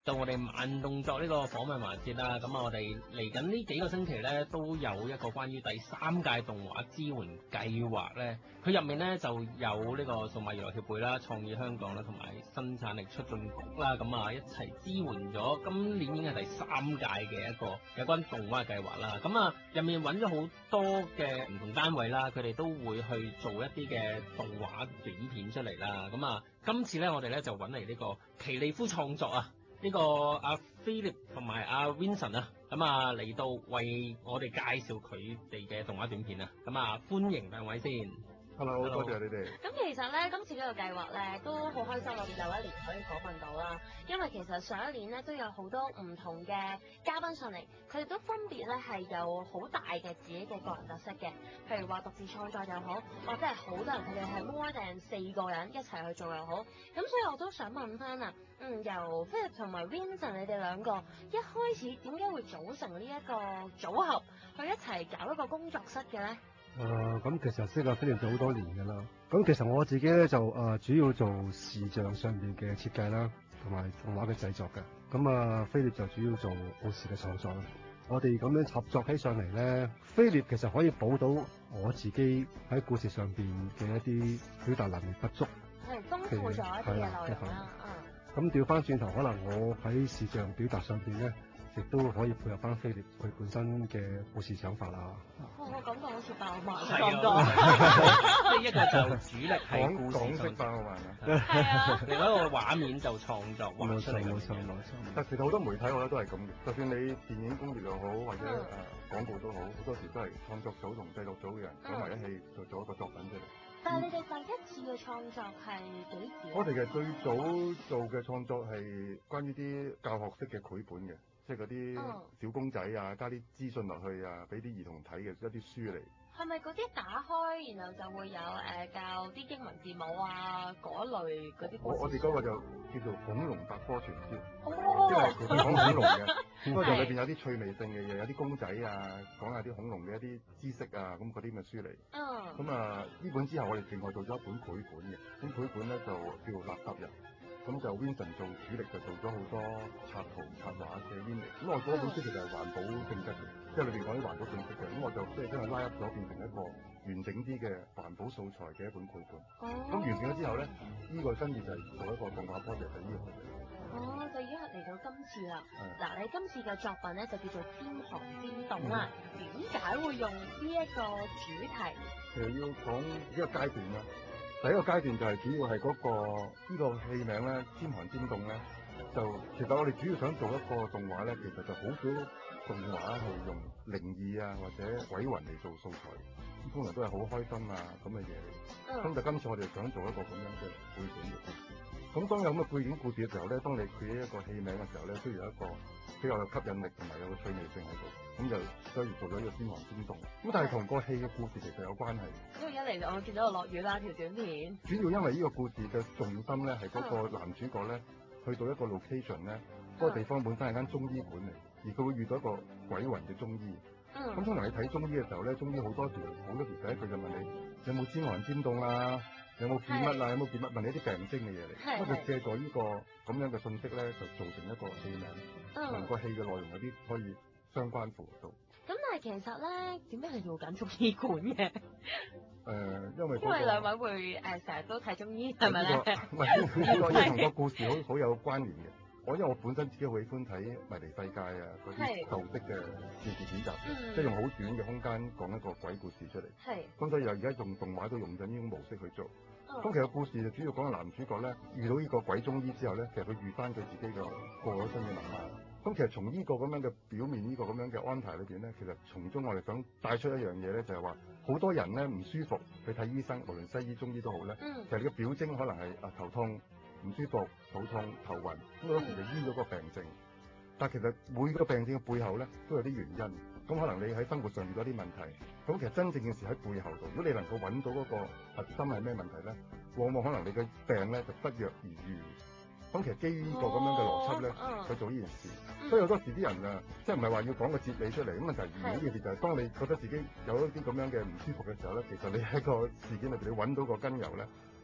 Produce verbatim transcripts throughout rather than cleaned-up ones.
到我哋慢動作呢個訪問環節啦，咁啊我哋嚟緊呢幾個星期咧都有一個關於第三屆動畫支援計劃咧，佢入面咧就有呢個數碼娛樂協會啦、創意香港啦同埋生產力促進局啦，咁啊一齊支援咗今年已經係第三屆嘅一個有關動畫計劃啦，咁啊入面揾咗好多嘅唔同單位啦，佢哋都會去做一啲嘅動畫短片出嚟啦，咁啊今次咧我哋咧就揾嚟呢個奇利夫創作啊。呢、這個阿 Philip 同埋阿 Vincent 啊，咁啊嚟到為我哋介紹佢哋嘅動畫短片啊，咁啊歡迎兩位先。 Hello，, Hello. 多謝你哋。 咁其實咧，今次呢個計劃咧都好開心，我哋有一年可以訪問到啦。因為其實上一年咧都有好多唔同嘅嘉賓上嚟，佢哋都分別咧係有好大嘅自己嘅個人特色嘅，譬如話獨自創作又好，或者係好多人佢哋係 more than 四個人一齊去做又好。咁所以我都想問翻啊，嗯，由 Philip 同埋 Vincent 你哋兩個一開始點解會組成呢一個組合，去一齊搞一個工作室嘅咧？ 誒、呃，咁其實識阿 Philip 咗好多年㗎啦。咁其實我自己咧就誒、呃、主要做視像上面嘅設計啦，同埋動畫嘅製作嘅。咁啊 Philip 就主要做故事嘅創作啦。我哋咁樣合作起上嚟咧 ，Philip 其實可以補到我自己喺故事上邊嘅一啲表達能力不足， 係豐富咗一啲嘅內容啦。 咁調翻轉頭，可能我喺視像表達上邊咧，亦都可以配合翻 Philip 佢本身嘅故事想法啦。 我我感覺好似爆漫咁多， 即係一個就主力係故事講式爆漫啊， 係啊， 另外一個畫面就創作畫出嚟。 冇錯冇錯。但其實好多媒體我覺得都係咁嘅，就算你電影工業又好，或者誒、嗯呃、廣告都好，好多時都係創作組同製作組嘅人走埋一齊就做一個作品出嚟。 但係你哋第一次嘅創作係幾時？ 我哋嘅最早做嘅創作係關於啲教學式嘅繪本嘅，即係嗰啲小公仔啊，加啲資訊落去啊，俾啲兒童睇嘅一啲書嚟。 係咪嗰啲打開，然後就會有誒、呃、教啲英文字母啊嗰類嗰啲？ 我我哋嗰個就叫做恐龍百科全書， 哦、 即係講恐龍嘅，不過就裏邊有啲趣味性嘅嘢，有啲公仔啊，講下啲恐龍嘅一啲知識啊，咁嗰啲咁嘅書嚟。 嗯。 咁啊，呢本之後我哋另外做咗一本繪本嘅，咁繪本咧就叫垃圾人。咁就 Vincent 做主力，就做咗好多插圖插畫嘅 image。咁我嗰本書其實係環保性質嘅，即係裏邊講啲環保性質嘅。咁我就即係將佢拉入咗，變成一個完整啲嘅環保素材嘅一本繪本。哦。咁完成咗之後咧，呢、這個跟住就係做一個動畫 project 就呢個 project。 哦，就已經嚟到今次啦。嗱，你今次嘅作品咧就叫做《尖寒尖凍》啦。點解會用呢一個主題？ 其實要講呢個階段啦。第一個階段就係主要係嗰、那個呢、這個戲名咧，尖寒尖凍咧，就其實我哋主要想做一個動畫咧，其實就好少動畫係用靈異啊或者鬼魂嚟做素材，通常都係好開心啊咁嘅嘢嚟。咁、嗯、就今次我哋想做一個咁樣嘅背景嘅故事。咁當有咁嘅背景故事嘅時候咧，當你create一個戲名嘅時候咧，需要有一個比較有吸引力同埋有個趣味性喺度，咁就所以做咗呢個尖寒尖凍。咁但係同個戲嘅故事其實有關係。 因為一嚟我見到個落雨啦條短片。主要因為呢個故事嘅重心咧係嗰個男主角咧去到一個 location 咧，嗰、那個地方本身係間中醫館嚟，而佢會遇到一個鬼魂嘅中醫。嗯。咁通常你睇中醫嘅時候咧，中醫好多時好多時第一句就問你有冇尖寒尖凍啊？有冇見乜啊？有冇見乜？問你啲病徵嘅嘢嚟，咁就借助呢個咁樣嘅信息咧，就做成一個戲名，同個戲嘅內容有啲可以相關符到。 咁但係其實咧，點解係做緊中醫館嘅？誒、 呃，因為、那個、 因為兩位會誒成日都睇中醫，係咪咧？ 唔係呢個要同個故事好好有關聯嘅。我因為我本身自己好喜歡睇迷離世界啊嗰啲舊式嘅電視片集，即係用好短嘅空間講一個鬼故事出嚟。係。咁所以又而家用動畫都用緊呢種模式去做。咁、嗯、其實故事就主要講個男主角咧遇到呢個鬼中醫之後咧，其實佢遇翻佢自己嘅過咗身嘅媽媽。咁其實從呢個咁樣嘅表面呢個咁樣嘅安排裏邊咧，其實從中我哋想帶出一樣嘢咧，就係話好多人咧唔舒服去睇醫生，無論西醫中醫都好咧、嗯，其實你嘅表徵可能係啊頭痛。唔舒服、肚痛、頭暈，咁好多時就醫咗個病症。但係其實每個病症嘅背後咧，都有啲原因。咁可能你喺生活上遇到啲問題，咁其實真正嘅事喺背後度。如果你能夠揾到嗰個核心係咩問題咧，往往可能你嘅病咧就不藥而愈。咁其實基於呢個咁樣嘅邏輯咧，去、哦、做呢件事。嗯、所以好多時啲人啊，即係唔係話要講個哲理出嚟，咁問題而呢件事就係當你覺得自己有一啲咁樣嘅唔舒服嘅時候咧，其實你喺個事件裏邊你揾到個根由咧。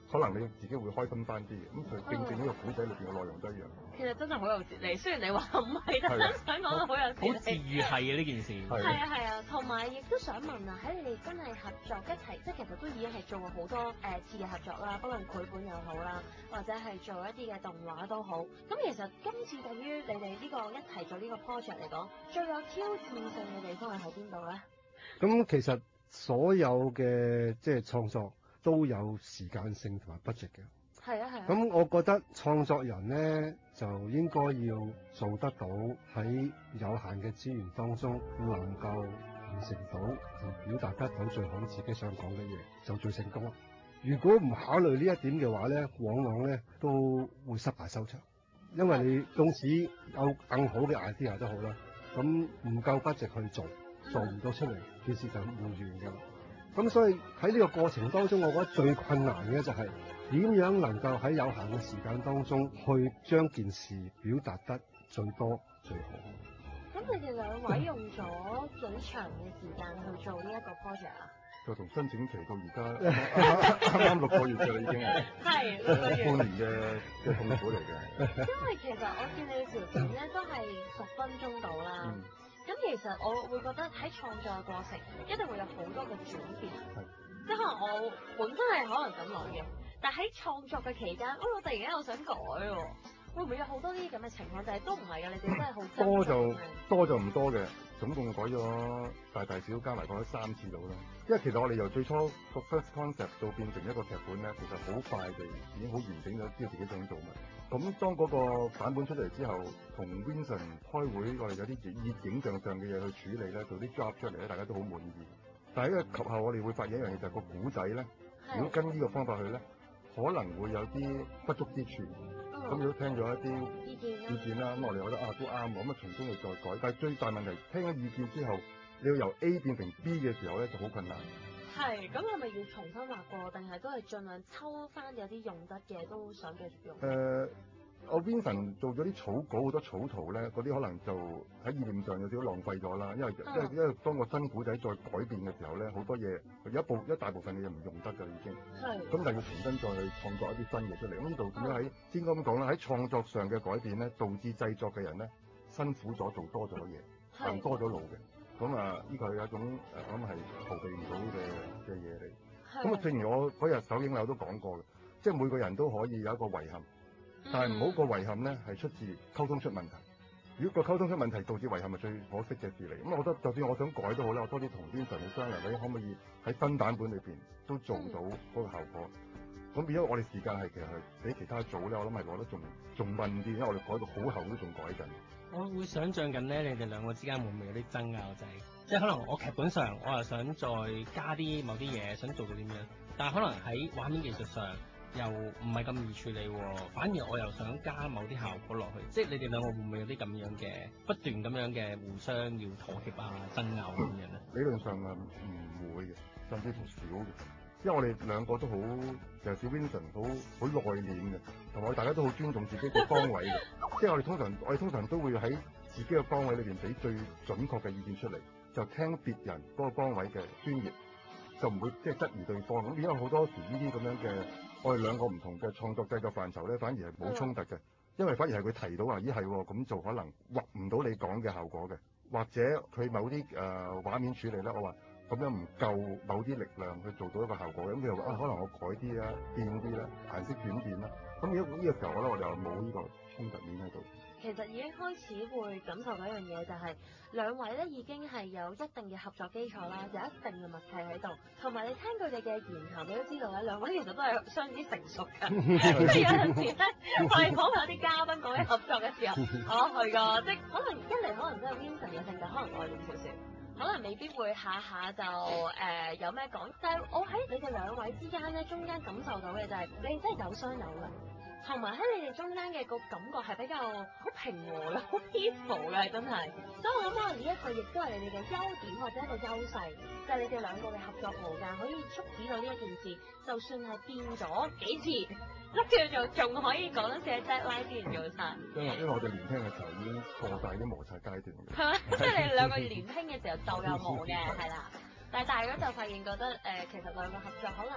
可能你自己會開心翻啲嘅。咁佢正正呢個古仔裏邊嘅內容都一樣。 其實真係好有哲理，雖然你話唔係特登想講到好有哲理。 好治愈係嘅呢件事。 係啊係啊，同埋亦都想問啊，喺你哋真係合作一齊，即係其實都已經係做過好多誒、呃、次嘅合作啦，不論繪本又好啦，或者係做一啲嘅動畫都好。咁其實今次對於你哋呢個一齊做呢個 project 嚟講，最有挑戰性嘅地方係喺邊度咧？ 咁其實所有嘅即係創作都有時間性同埋 budget 嘅。 係啊係啊。咁我覺得創作人咧就應該要做得到喺有限嘅資源當中能夠完成到而表達得到最好自己想講嘅嘢，就最成功。如果唔考慮呢一點嘅話咧，往往咧都會失敗收場，因為你縱使有更好嘅 idea 都好啦，咁唔夠 budget去做，做唔到出嚟，件事就唔完㗎啦。咁所以喺呢個過程當中，我覺得最困難嘅就係點樣能夠喺有限嘅時間當中去將件事表達得最多最好。 咁你哋兩位用咗幾長嘅時間去做呢一個 project 啊？ 就從申請期到而家啱啱六個月嘅啦，已經係係六個月半年嘅嘅痛苦嚟嘅。 因為其實我見你條片咧都係十分鐘到啦。嗯咁其實我會覺得喺創作嘅過程一定會有好多嘅轉變，即係可能我本身係可能咁諗嘅，但喺創作嘅期間，哦，我突然間又想改喎，會唔會有好多呢啲咁嘅情況？就係都唔係嘅，你哋真係好多就多就唔多嘅，總共改咗大大小小加埋改咗三次到啦。因為其實我哋由最初個 first concept 到變成一個劇本咧，其實好快地已經好完整咗，知道自己想做乜。咁當嗰個版本出嚟之後，同 Vincent 開會，我哋有啲以影像上嘅嘢去處理咧，做啲 job 出嚟咧，大家都好滿意。但係呢個及後，我哋會發現一樣嘢，就係個古仔咧，如果跟呢個方法去咧，可能會有啲不足之處。咁如果聽咗一啲意見啦，咁我哋覺得啊都啱喎，咁啊從中去再改。但係最大問題，聽咗意見之後，你要由 A 變成 B 嘅時候咧，就好困難。 係，咁係咪要重新畫過，定係都係盡量抽翻有啲用得嘅都想繼續用？ 誒、呃，我 Vincent 做咗啲草稿，好多草圖咧，嗰啲可能就喺意念上有少少浪費咗啦。因為、嗯、因為因為當個新古仔再改變嘅時候咧，好多嘢有一部一大部分嘅嘢唔用得㗎已經。係。咁但係要重新再去創作一啲新嘅出嚟。咁呢度點樣喺先咁講啦？喺創作上嘅改變咧，導致製作嘅人咧辛苦咗，做多咗嘢，行多咗路嘅。咁啊，呢個係一種誒，我諗係逃避唔到嘅嘅嘢嚟。咁啊，正如我嗰日首映樓都講過嘅，即係每個人都可以有一個遺憾，但係唔好個遺憾咧係出自溝通出問題。如果個溝通出問題導致遺憾，係最可惜嘅事嚟。咁我覺得，就算我想改都好啦，我多啲同 Vincent 去商量，你可唔可以喺新版本裏邊都做到嗰個效果？咁變咗我哋時間係其實係比其他組咧，我諗係攞得仲仲慢啲，因為我哋改到好後都仲改緊。 我會想像緊咧，你哋兩個之間會唔會有啲爭拗仔？即係可能我劇本上我又想再加啲某啲嘢，想做到點樣，但係可能喺畫面技術上又唔係咁易處理喎，反而我又想加某啲效果落去。即係你哋兩個會唔會有啲咁樣嘅不斷咁樣嘅互相要妥協啊、爭拗咁樣咧？ 理論上啊唔會嘅，甚至乎少嘅。因為我哋兩個都好，尤其是 Vincent 好好內斂嘅，同埋大家都好尊重自己嘅崗位嘅。即係我哋通常，我哋通常都會喺自己嘅崗位裏邊俾最準確嘅意見出嚟，就聽別人嗰個崗位嘅專業，就唔會即係質疑對方。咁因為好多時呢啲咁樣嘅，我哋兩個唔同嘅創作製作範疇咧，反而係冇衝突嘅，因為反而係佢提到話咦係喎，咁做可能畫唔到你講嘅效果嘅，或者佢某啲誒、呃、畫面處理咧，我話。咁樣唔夠某啲力量去做到一個效果，咁佢又話啊，可能我改啲啦，變啲啦，顏色轉變啦。咁呢呢個時候，我覺得我哋又冇呢個衝突面喺度。 其實已經開始會感受到一樣嘢，就係兩位咧已經係有一定嘅合作基礎啦，有一定嘅默契喺度。同埋你聽佢哋嘅言談，你都知道咧，兩位其實都係相當之成熟嘅。即係有陣時咧，我哋講有啲嘉賓講起合作嘅時候，哦係㗎，即係可能一嚟可能都係 Vincent 嘅性格，可能內斂少少。可能未必會下下就誒、呃、有咩講，但係我喺你哋兩位之間咧，中間感受到嘅就係你哋真係有商有量，同埋喺你哋中間嘅個感覺係比較好平和嘅，好 peaceful 嘅，真係。所以我諗可能呢一個亦都係你哋嘅優點或者一個優勢，就係、是、你哋兩個嘅合作無間可以促使到呢一件事，就算係變咗幾次。拎住做，仲可以講得似 deadline 之前做晒。 因為因為我哋年輕嘅時候已經過晒啲摩擦階段嘅。 係咪？即係你兩個年輕嘅時候就有磨嘅，係啦。但係大咗就發現覺得誒、呃，其實兩個合作可能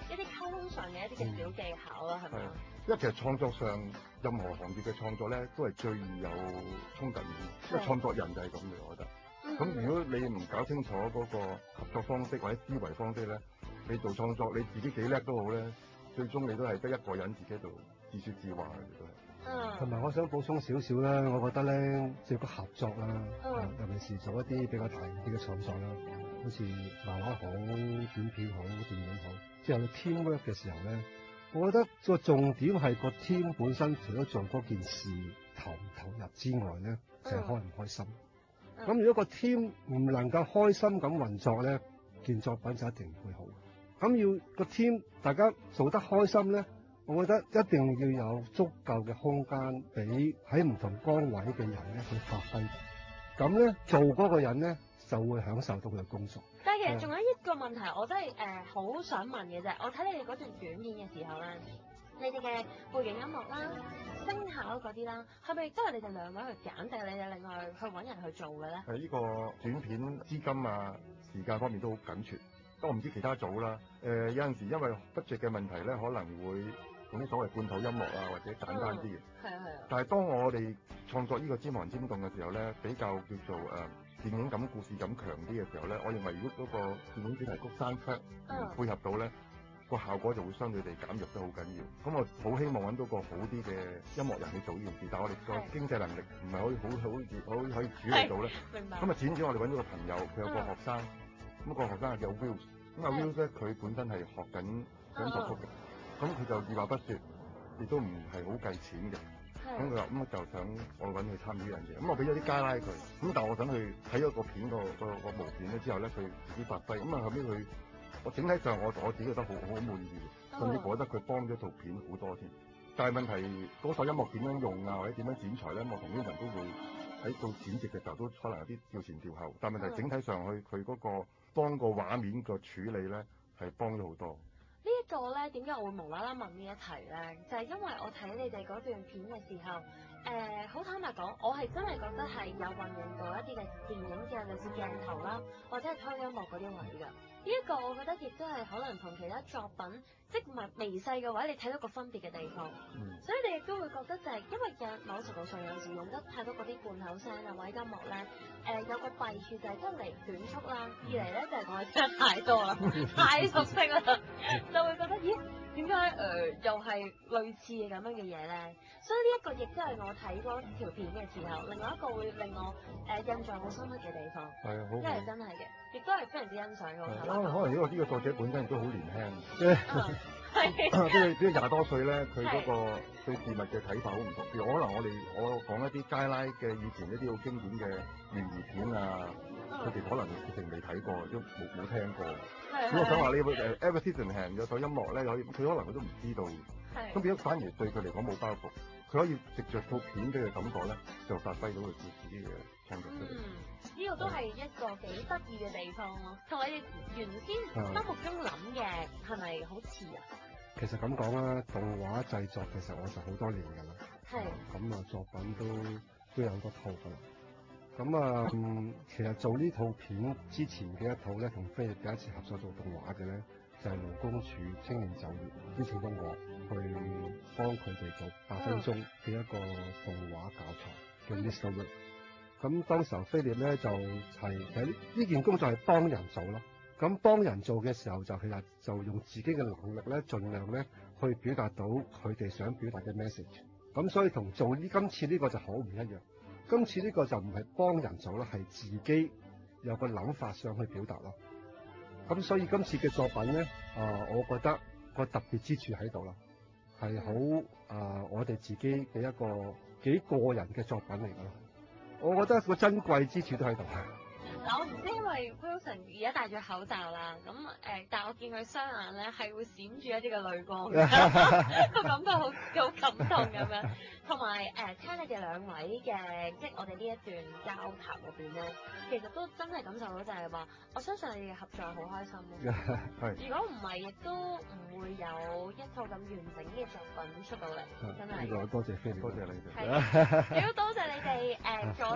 一啲溝通上嘅一啲嘅小技巧啦，係咪啊？ 因為其實創作上任何行業嘅創作咧，都係最易有衝突面，因為創作人就係咁嘅，我覺得。咁、嗯、如果你唔搞清楚嗰個合作方式或者思維方式咧，你做創作你自己幾叻都好咧，最終你都係得一個人自己喺度自説自話嘅都係。 嗯。同埋我想補充少少啦，我覺得咧，即係個合作啦，嗯、尤其是做一啲比較大啲嘅創作啦，好似漫畫好、短片好、電影好，即係有 teamwork 嘅時候咧，我覺得個重點係個 team 本身除咗做嗰件事投唔投入之外咧，就係、是、開唔開心。咁、嗯、如果個 team 唔能夠開心咁運作咧，件作品就一定唔會好。咁要個 team 大家做得開心咧，我覺得一定要有足夠嘅空間俾喺唔同崗位嘅人咧去發揮。咁咧做嗰個人咧就會享受到佢嘅工作。 但係其實仲有一個問題，我真係誒好想問嘅啫。我睇你哋嗰段短片嘅時候咧，你哋嘅背景音樂啦、聲效嗰啲啦，係咪都係你哋兩位去揀，定係你哋另外去揾人去做嘅咧？ 係呢個短片資金啊、時間方面都好緊缺。都我唔知其他組啦。誒、呃、有陣時因為 budget 嘅問題咧，可能會用啲所謂罐頭音樂啊，或者簡單啲嘅。係啊係啊。但係當我哋創作呢個尖寒尖凍嘅時候咧，比較叫做誒、呃、電影感、故事感強啲嘅時候咧，我認為如果嗰個電影主題曲 soundtrack 配合到咧，個效果就會相對地減弱得好緊要。咁我好希望揾到個好啲嘅音樂人去做呢件事，但係我哋個經濟能力唔係可以好好好可以處理到咧。明白。咁啊，輾轉我哋揾咗個朋友，佢有個學生。咁個學生係叫 Will， 咁阿 Will 咧佢本身係學緊想作曲嘅，咁佢就二話不說，亦都唔係好計錢嘅，咁佢話咁就想我揾佢參與呢樣嘢，咁我俾咗啲街拉佢，咁但係我想去睇咗個片個個個模片咧之後咧，佢自己發揮，咁啊後尾佢，我整體上我我自己覺得好好滿意嘅，甚至覺得佢幫咗套片好多添，但係問題嗰首音樂點樣用啊，或者點樣剪裁咧，我同 Will 都會喺做剪輯嘅時候都可能有啲調前調後，但係問題整體上去佢嗰個幫個畫面個處理咧係幫咗好多。 呢一個咧點解我會無啦啦問呢一題咧？就係、是、因為我睇你哋嗰段片嘅時候，誒、呃、好坦白講，我係真係覺得係有運用到一啲嘅電影嘅類似鏡頭啦，或者係推音樂嗰啲位㗎。呢、這、一個我覺得亦都係可能同其他作品，即係唔係微細嘅位，你睇到個分別嘅地方。嗯、所以你亦都會覺得就係、是、因為有某程度上有時用得太多嗰啲罐口聲啊或者音樂咧，誒、呃、有個弊處就係一嚟短促啦，二嚟咧就係我聽得太多啦，太熟悉啦，就會覺得咦點解誒又係類似嘅咁樣嘅嘢咧？所以呢一個亦都係我睇嗰條片嘅時候，另外一個會令我誒、呃、印象好深刻嘅地方。係啊，好，因為真係嘅，亦都係非常之欣賞嘅。 可能可能呢個呢個作者本身亦都好年輕，即係即係即係廿多歲咧，佢嗰個對事物嘅睇法好唔同。譬如可能我哋我講一啲街拉嘅以前一啲好經典嘅懸疑片啊，佢哋可能直情未睇過，都冇冇聽過。咁我想話你誒 Ever Scissorhands 有首音樂咧，佢佢可能佢都唔知道。咁變咗反而對佢嚟講冇包袱，佢可以藉著套片俾佢感覺咧，就發揮到佢自己嘅創作出嚟。 嗯，呢、這個都係一個幾得意嘅地方咯。同你哋原先心目中諗嘅係咪好似啊？ 其實咁講啦，動畫製作其實我就好多年㗎啦。係。咁啊，作品都都有好多套㗎啦。咁啊、嗯，其實做呢套片之前嘅一套咧，同飛利第一次合作做動畫嘅咧，就係、是、勞工處青年就業邀請咗我去幫佢哋做八分鐘嘅一個動畫教材嘅 Mister Work。咁當時候飛利咧就係、是、其實呢件工作係幫人做咯。咁幫人做嘅時候就其實就用自己嘅能力咧，盡量咧去表達到佢哋想表達嘅 message。咁所以同做呢今次呢個就好唔一樣。今次呢個就唔係幫人做啦，係自己有個諗法想去表達咯。咁所以今次嘅作品咧，啊、呃，我覺得個特別之處喺度啦，係好啊，我哋自己嘅一個幾個人嘅作品嚟㗎啦。我覺得個珍貴之處都喺度。 嗱，我唔知因為 Wilson 而家戴住口罩啦，咁誒、呃，但係我見佢雙眼咧係會閃住一啲嘅淚光，個感覺好好感動咁樣。同埋誒，聽你哋兩位嘅，即係我哋呢一段交談入邊咧，其實都真係感受到就係話，我相信你哋嘅合作係好開心咯。係。如果唔係，亦都唔會有一套咁完整嘅作品出到嚟，真係。呢個多謝飛利，多謝你哋。 係。亦都多謝你哋誒、呃、坐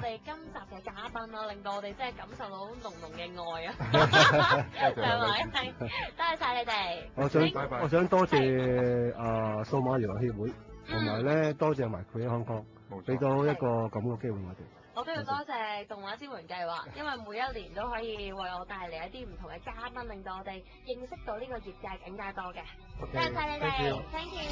哋今集嘅嘉賓啦，令到我哋真係感受到濃濃嘅愛啊！係咪？多謝晒你哋。 我想我想多謝啊數碼娛樂協會，同埋咧多謝埋佢喺香港，俾到一個咁嘅機會我哋。 我都要多謝動畫支援計劃，因為每一年都可以為我帶嚟一啲唔同嘅嘉賓，令到我哋認識到呢個業界更加多嘅。多謝晒你哋 ，thank you。